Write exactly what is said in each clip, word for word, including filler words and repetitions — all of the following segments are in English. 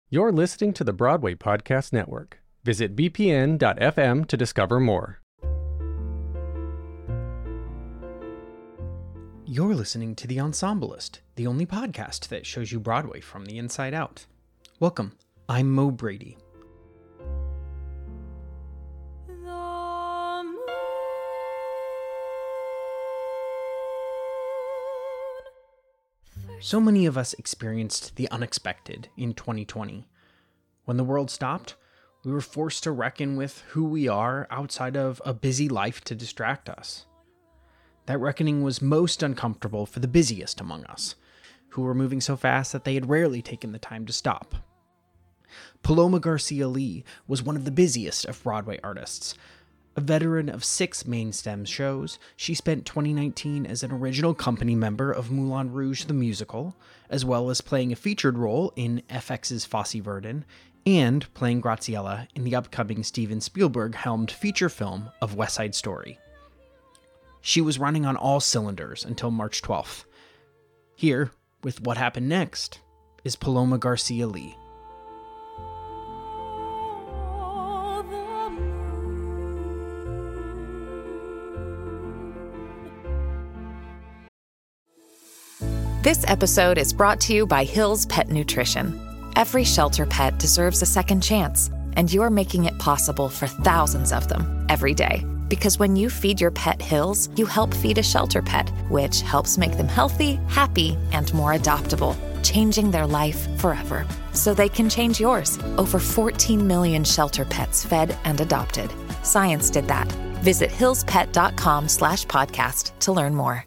You're listening to the Broadway Podcast Network. Visit b p n dot f m to discover more. You're listening to The Ensemblist, the only podcast that shows you Broadway from the inside out. Welcome, I'm Mo Brady. So many of us experienced the unexpected in twenty twenty. When the world stopped, we were forced to reckon with who we are outside of a busy life to distract us. That reckoning was most uncomfortable for the busiest among us, who were moving so fast that they had rarely taken the time to stop. Paloma Garcia-Lee was one of the busiest of Broadway artists. A veteran of six main stem shows, she spent twenty nineteen as an original company member of Moulin Rouge the Musical, as well as playing a featured role in F X's Fosse Verdon, and playing Graziella in the upcoming Steven Spielberg-helmed feature film of West Side Story. She was running on all cylinders until March twelfth. Here, with What Happened Next, is Paloma Garcia-Lee. This episode is brought to you by Hill's Pet Nutrition. Every shelter pet deserves a second chance, and you're making it possible for thousands of them every day. Because when you feed your pet Hill's, you help feed a shelter pet, which helps make them healthy, happy, and more adoptable, changing their life forever. So they can change yours. Over fourteen million shelter pets fed and adopted. Science did that. Visit hillspet.com slash podcast to learn more.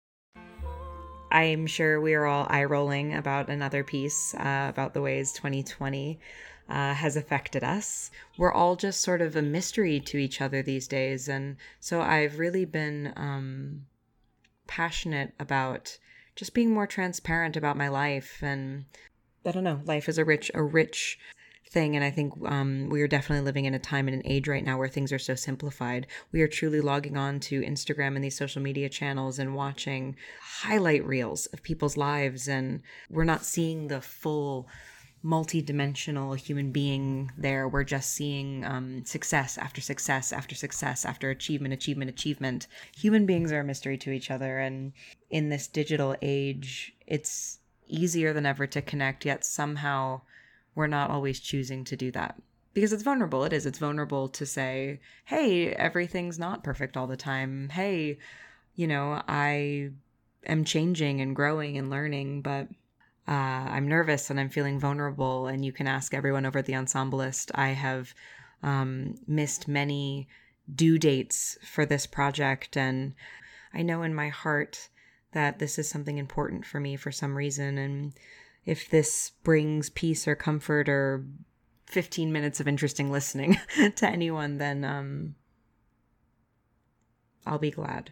I'm sure we are all eye-rolling about another piece uh, about the ways twenty twenty uh, has affected us. We're all just sort of a mystery to each other these days, and so I've really been um, passionate about just being more transparent about my life. And I don't know, life is a rich, a rich thing, and I think um, we are definitely living in a time and an age right now where things are so simplified. We are truly logging on to Instagram and these social media channels and watching highlight reels of people's lives, and we're not seeing the full multi-dimensional human being there. We're just seeing um, success after success after success after achievement, achievement, achievement. Human beings are a mystery to each other, and in this digital age, it's easier than ever to connect, yet somehow we're not always choosing to do that. Because it's vulnerable. It is. It's vulnerable to say, hey, everything's not perfect all the time. Hey, you know, I am changing and growing and learning, but uh, I'm nervous and I'm feeling vulnerable. And you can ask everyone over at The Ensemblist. I have um, missed many due dates for this project. And I know in my heart that this is something important for me for some reason. And if this brings peace or comfort or fifteen minutes of interesting listening to anyone, then um, I'll be glad.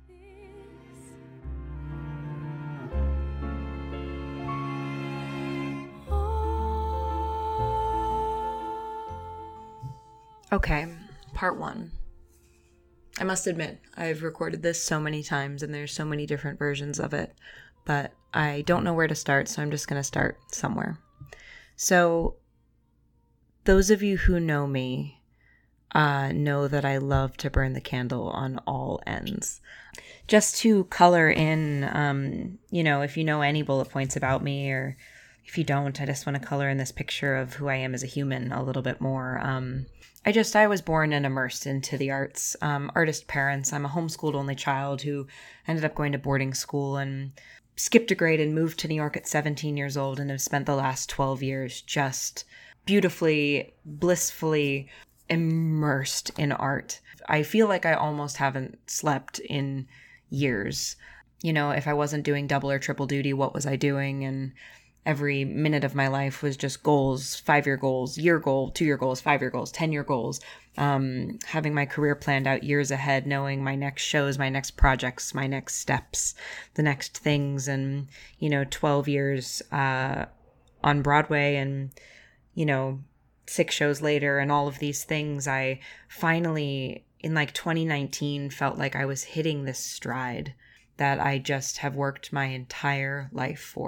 Okay, part one. I must admit, I've recorded this so many times and there's so many different versions of it, but I don't know where to start, so I'm just going to start somewhere. So, those of you who know me uh, know that I love to burn the candle on all ends. Just to color in, um, you know, if you know any bullet points about me, or if you don't, I just want to color in this picture of who I am as a human a little bit more. Um, I just, I was born and immersed into the arts. Um, artist parents. I'm a homeschooled only child who ended up going to boarding school and skipped a grade and moved to New York at seventeen years old, and have spent the last twelve years just beautifully, blissfully immersed in art. I feel like I almost haven't slept in years. You know, if I wasn't doing double or triple duty, what was I doing? And every minute of my life was just goals, five-year goals, year goal, two-year goals, five-year goals, ten-year goals, um, having my career planned out years ahead, knowing my next shows, my next projects, my next steps, the next things. And, you know, twelve years uh, on Broadway and, you know, six shows later and all of these things, I finally, in like twenty nineteen, felt like I was hitting this stride that I just have worked my entire life for.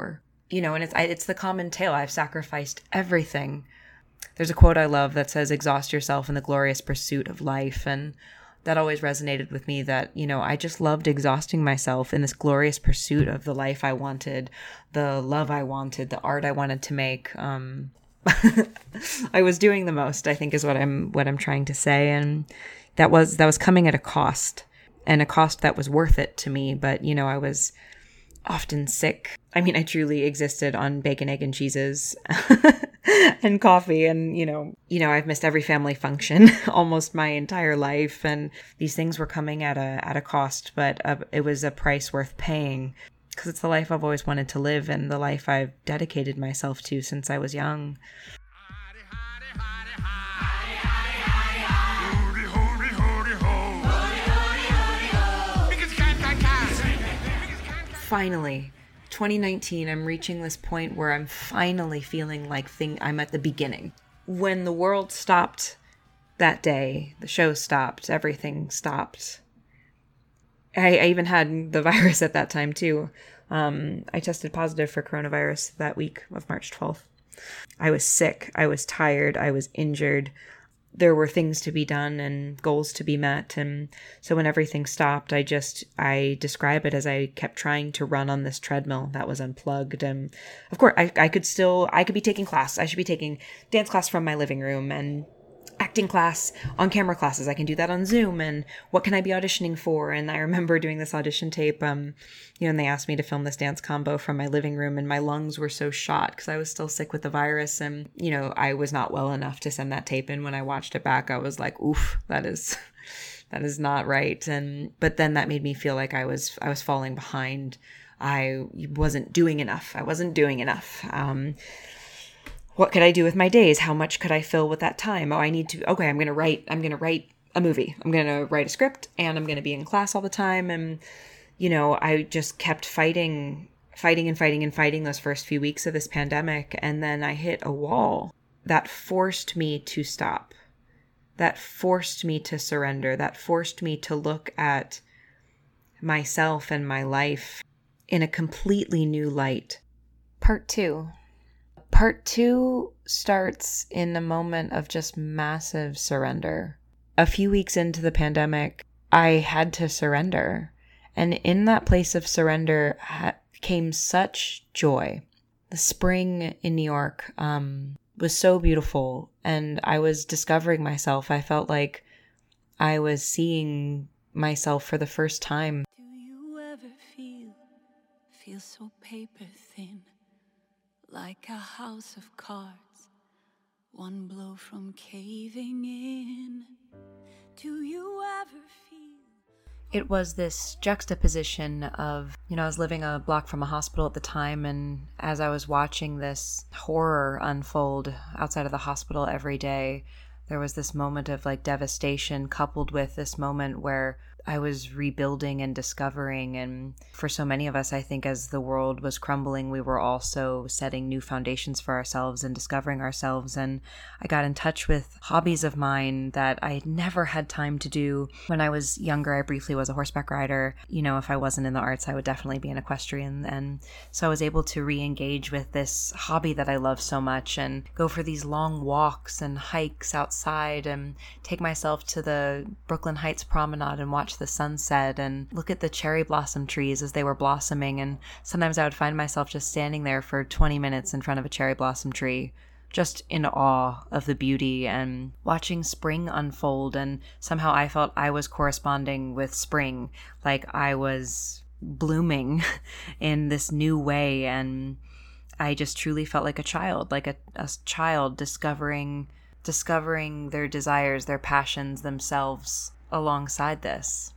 you know, and it's I, it's the common tale. I've sacrificed everything. There's a quote I love that says, exhaust yourself in the glorious pursuit of life. And that always resonated with me, that, you know, I just loved exhausting myself in this glorious pursuit of the life I wanted, the love I wanted, the art I wanted to make. Um, I was doing the most, I think, is what I'm what I'm trying to say. And that was that was coming at a cost, and a cost that was worth it to me. But, you know, I was often sick. I mean, I truly existed on bacon, egg, and cheeses and coffee. And, you know, you know, I've missed every family function almost my entire life. And these things were coming at a at a cost, but uh, it was a price worth paying, because it's the life I've always wanted to live and the life I've dedicated myself to since I was young. Finally, twenty nineteen, I'm reaching this point where I'm finally feeling like thing I'm at the beginning. When the world stopped that day, the show stopped, everything stopped. I, I even had the virus at that time too. Um, I tested positive for coronavirus that week of March twelfth. I was sick. I was tired. I was injured. There were things to be done and goals to be met. And so when everything stopped, I just, I describe it as I kept trying to run on this treadmill that was unplugged. And of course, I, I could still, I could be taking class. I should be taking dance class from my living room and acting class, on camera classes. I can do that on Zoom. And what can I be auditioning for? And I remember doing this audition tape, um, you know, and they asked me to film this dance combo from my living room, and my lungs were so shot because I was still sick with the virus. And, you know, I was not well enough to send that tape in. When I watched it back, I was like, oof, that is, that is not right. And, but then that made me feel like I was, I was falling behind. I wasn't doing enough. I wasn't doing enough. Um, What could I do with my days? How much could I fill with that time? Oh, I need to, okay, I'm going to write, I'm going to write a movie. I'm going to write a script, and I'm going to be in class all the time. And, you know, I just kept fighting, fighting and fighting and fighting those first few weeks of this pandemic. And then I hit a wall that forced me to stop, that forced me to surrender, that forced me to look at myself and my life in a completely new light. Part two. Part two starts in a moment of just massive surrender. A few weeks into the pandemic, I had to surrender. And in that place of surrender ha- came such joy. The spring in New York um, was so beautiful, and I was discovering myself. I felt like I was seeing myself for the first time. Do you ever feel, feel so paper thin? Like a house of cards, one blow from caving in. Do you ever feel? It was this juxtaposition of, you know, I was living a block from a hospital at the time, and as I was watching this horror unfold outside of the hospital every day, there was this moment of like devastation coupled with this moment where I was rebuilding and discovering. And for so many of us, I think as the world was crumbling, we were also setting new foundations for ourselves and discovering ourselves. And I got in touch with hobbies of mine that I had never had time to do. When I was younger, I briefly was a horseback rider. You know, if I wasn't in the arts, I would definitely be an equestrian. And so I was able to re-engage with this hobby that I love so much and go for these long walks and hikes outside and take myself to the Brooklyn Heights promenade and watch the sunset and look at the cherry blossom trees as they were blossoming. And sometimes I would find myself just standing there for twenty minutes in front of a cherry blossom tree, just in awe of the beauty and watching spring unfold. And somehow I felt I was corresponding with spring, like I was blooming in this new way. And I just truly felt like a child, like a, a child discovering discovering their desires, their passions themselves alongside this.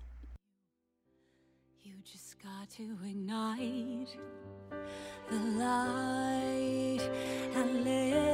You just got to ignite the light and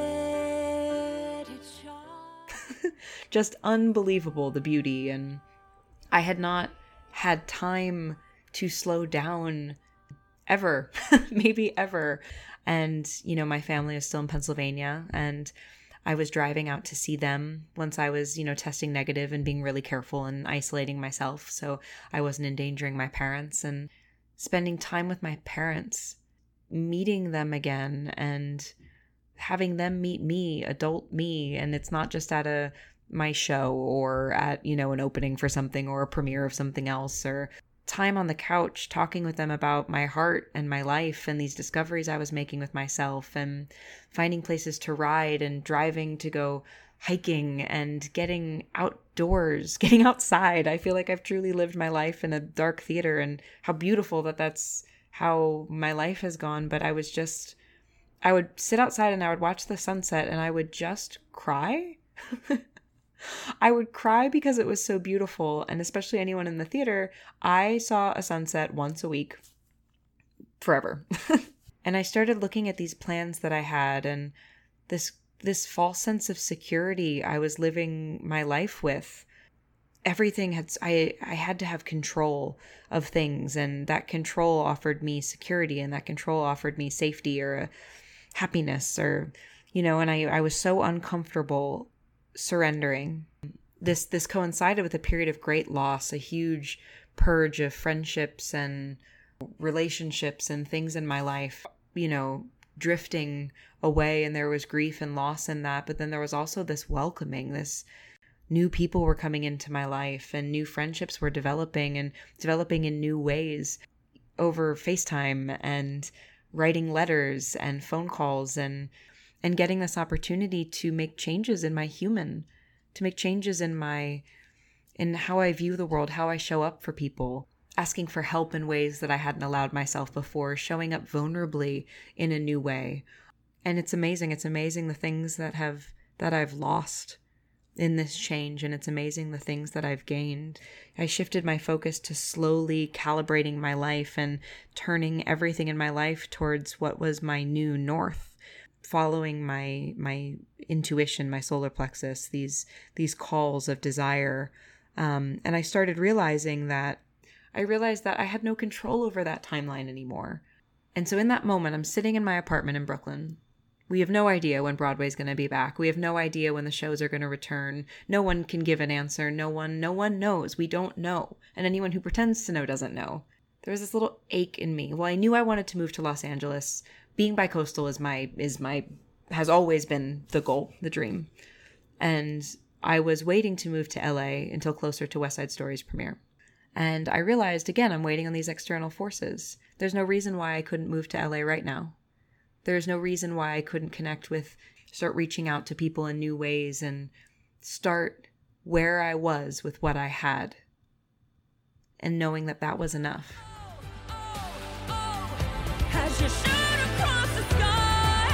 let it shine. Just unbelievable, the beauty. And I had not had time to slow down ever, maybe ever. And, you know, my family is still in Pennsylvania, and I was driving out to see them once I was, you know, testing negative and being really careful and isolating myself so I wasn't endangering my parents. And spending time with my parents meeting them again and having them meet me, adult me. And it's not just at a my show or at, you know, an opening for something or a premiere of something else, or time on the couch talking with them about my heart and my life and these discoveries I was making with myself, and finding places to ride and driving to go hiking and getting outdoors, getting outside. I feel like I've truly lived my life in a dark theater, and how beautiful that that's how my life has gone. But I was just, I would sit outside and I would watch the sunset and I would just cry. I would cry because it was so beautiful. And especially anyone in the theater, I saw a sunset once a week forever. And I started looking at these plans that I had, and this this false sense of security I was living my life with. Everything had, I, I had to have control of things, and that control offered me security, and that control offered me safety or a happiness, or, you know, and I, I was so uncomfortable surrendering. This this coincided with a period of great loss, a huge purge of friendships and relationships and things in my life, you know, drifting away, and there was grief and loss in that. But then there was also this welcoming, this new people were coming into my life, and new friendships were developing and developing in new ways over FaceTime and writing letters and phone calls, and and getting this opportunity to make changes in my human, to make changes in my, in how I view the world, how I show up for people, asking for help in ways that I hadn't allowed myself before, showing up vulnerably in a new way. And it's amazing. It's amazing the things that have, that I've lost in this change. And it's amazing the things that I've gained. I shifted my focus to slowly calibrating my life and turning everything in my life towards what was my new north, following my, my intuition, my solar plexus, these, these calls of desire. Um, and I started realizing that I realized that I had no control over that timeline anymore. And so in that moment, I'm sitting in my apartment in Brooklyn. We have no idea when Broadway's going to be back. We have no idea when the shows are going to return. No one can give an answer. No one, no one knows. We don't know. And anyone who pretends to know doesn't know. There was this little ache in me. Well, I knew I wanted to move to Los Angeles. Being bicoastal is my, is my, has always been the goal, the dream. And I was waiting to move to L A until closer to West Side Story's premiere. And I realized, again, I'm waiting on these external forces. There's no reason why I couldn't move to L A right now. There's no reason why I couldn't connect with, start reaching out to people in new ways and start where I was with what I had. And knowing that that was enough. Oh, oh, oh. As you shoot across the sky,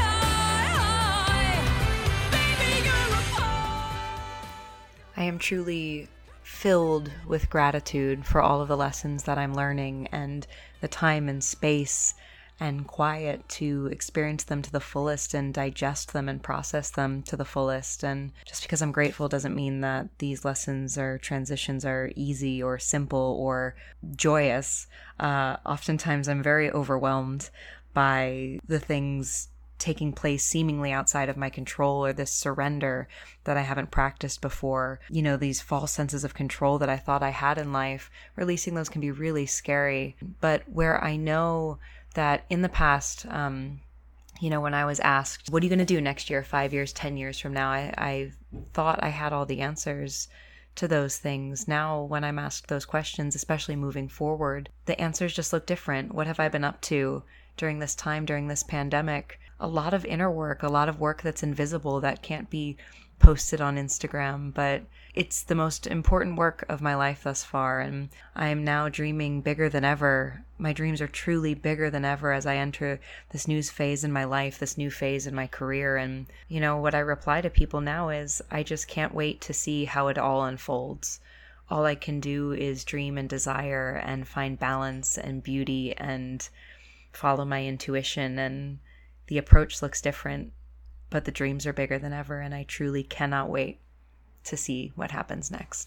baby, you're a part. I am truly filled with gratitude for all of the lessons that I'm learning, and the time and space and quiet to experience them to the fullest and digest them and process them to the fullest. And just because I'm grateful doesn't mean that these lessons or transitions are easy or simple or joyous. Uh, oftentimes I'm very overwhelmed by the things taking place seemingly outside of my control, or this surrender that I haven't practiced before. You know, these false senses of control that I thought I had in life, releasing those can be really scary. But where I know that in the past, um, you know, when I was asked, what are you going to do next year, five years, ten years from now? I, I thought I had all the answers to those things. Now, when I'm asked those questions, especially moving forward, the answers just look different. What have I been up to during this time, during this pandemic? A lot of inner work, a lot of work that's invisible, that can't be posted on Instagram, but it's the most important work of my life thus far. And I am now dreaming bigger than ever. My dreams are truly bigger than ever as I enter this new phase in my life, this new phase in my career. And, you know, what I reply to people now is, I just can't wait to see how it all unfolds. All I can do is dream and desire and find balance and beauty and follow my intuition. And the approach looks different, but the dreams are bigger than ever, and I truly cannot wait to see what happens next.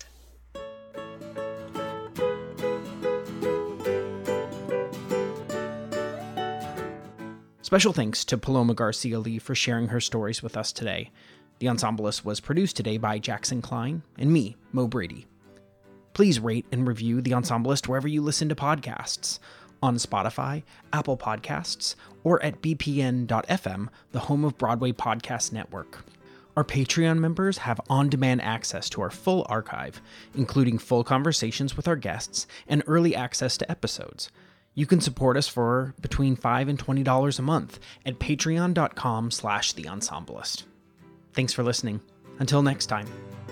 Special thanks to Paloma Garcia Lee for sharing her stories with us today. The Ensemblist was produced today by Jackson Klein and me, Mo Brady. Please rate and review The Ensemblist wherever you listen to podcasts. on Spotify, Apple Podcasts, or at b p n dot f m, the home of Broadway Podcast Network. Our Patreon members have on-demand access to our full archive, including full conversations with our guests and early access to episodes. You can support us for between five dollars and twenty dollars a month at patreon.com slash the ensemblist. Thanks for listening. Until next time.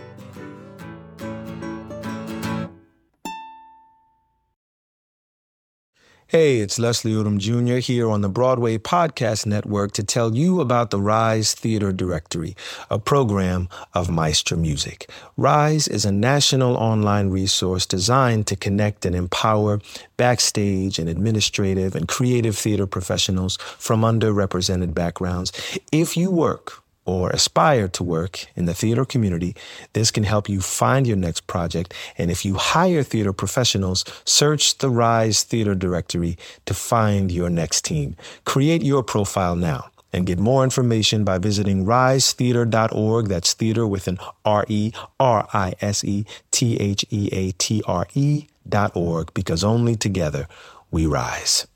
Hey, it's Leslie Odom Junior here on the Broadway Podcast Network to tell you about the Rise Theater Directory, a program of Maestro Music. Rise is a national online resource designed to connect and empower backstage and administrative and creative theater professionals from underrepresented backgrounds. If you work or aspire to work in the theater community, this can help you find your next project. And if you hire theater professionals, search the Rise Theater Directory to find your next team. Create your profile now and get more information by visiting rise theater dot org. That's theater with an R E R I S E T H E A T R E dot org, because only together we rise.